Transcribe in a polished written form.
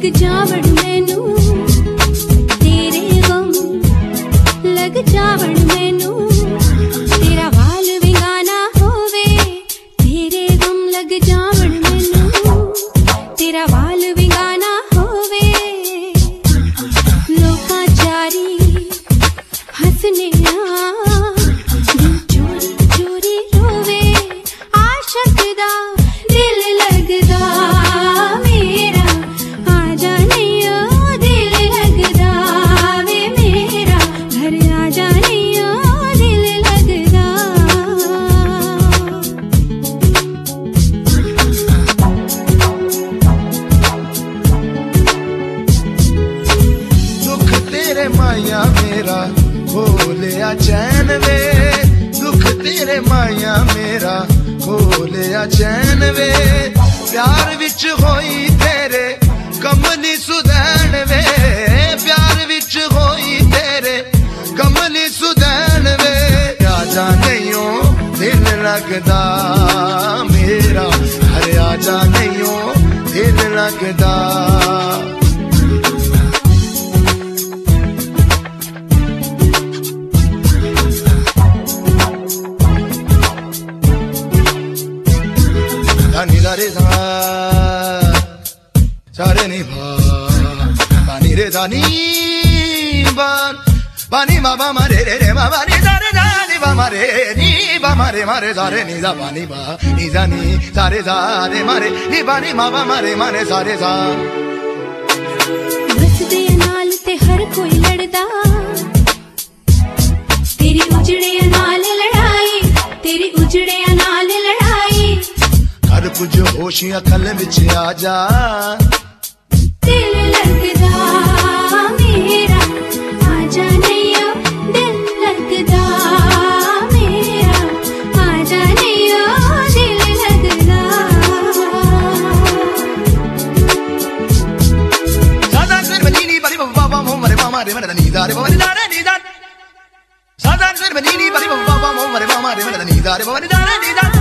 जावण मैनू तेरे गम लग जावण मैनू तेरा वाल विंगाना होवे तेरे गम लग जावण मैनू तेरा वाल विंगाना होवे लोका चारी हंसने चोरी चोरी रोवे आशक दा दिल लगदा मेरा आजा नहीं ओ दिल लगदा वे मेरा घर आजा नहीं ओ दिल लगदा दुख तेरे माया मेरा हो लिया चैन वे दुख तेरे माया मेरा हो लिया चैन वे प्यार विच होई तेरे कमली सुधैन वे प्यार विच होई तेरे कमली सुधैन वे आजा नहीं हो दिल लगदा मेरा हरे आजा नहीं हो दिल लगदा नी दा रे सा सारे नी भा पानी रे दा नी बान पानी मा बा मा रे रे रे मा बा नी दा रे दा नी बा मा रे नी बा मा रे सा रे नी दा बा नी बा नी दा नी सा रे दा रे मा रे नी बा नी मा बा मा रे सा रे सा बसदे नाल ते हर कोई लड़दा तेरी उजड़े नाल लड़ाई तेरी उजड़े नाल लड़ाई हर कुछ होशियां कल विच आ जा दिल लगदा मेरा आजा नहीं ओ दिल लगदा मेरा आजा नहीं ओ दिल लगदा सादा कर बनी बड़ी बाबा मो मरे मामा रे मरे नी दा रे बनी दा रे नी दा सादा कर बनी बड़ी बाबा मो मरे मामा रे मरे नी दा रे बनी दा रे नी दा